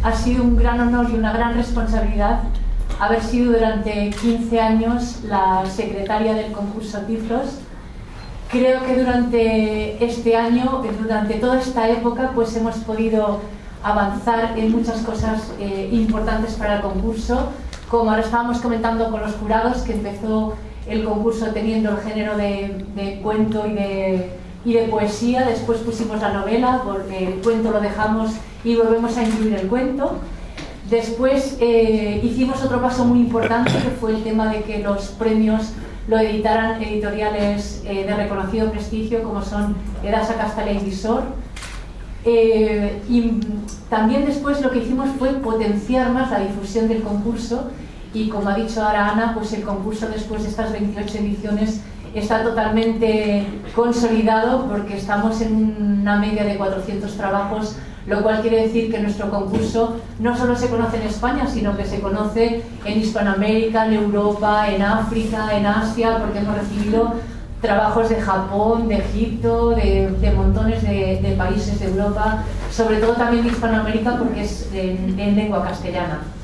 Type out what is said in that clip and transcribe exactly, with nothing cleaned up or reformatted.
ha sido un gran honor y una gran responsabilidad haber sido durante quince años la secretaria del concurso Tiflos. Creo que durante este año, durante toda esta época, pues hemos podido avanzar en muchas cosas eh, importantes para el concurso. Como ahora estábamos comentando con los jurados, que empezó el concurso teniendo el género de, de cuento y de, y de poesía, después pusimos la novela, porque el cuento lo dejamos y volvemos a incluir el cuento. Después eh, hicimos otro paso muy importante, que fue el tema de que los premios lo editaran editoriales eh, de reconocido prestigio, como son Edasa, Castalia y Visor. Eh, y también después lo que hicimos fue potenciar más la difusión del concurso, y como ha dicho ahora Ana, pues el concurso después de estas veintiocho ediciones está totalmente consolidado, porque estamos en una media de cuatrocientos trabajos, lo cual quiere decir que nuestro concurso no solo se conoce en España, sino que se conoce en Hispanoamérica, en Europa, en África, en Asia, porque hemos recibido trabajos de Japón, de Egipto, de, de montones de, de países de Europa, sobre todo también de Hispanoamérica, porque es en, en lengua castellana.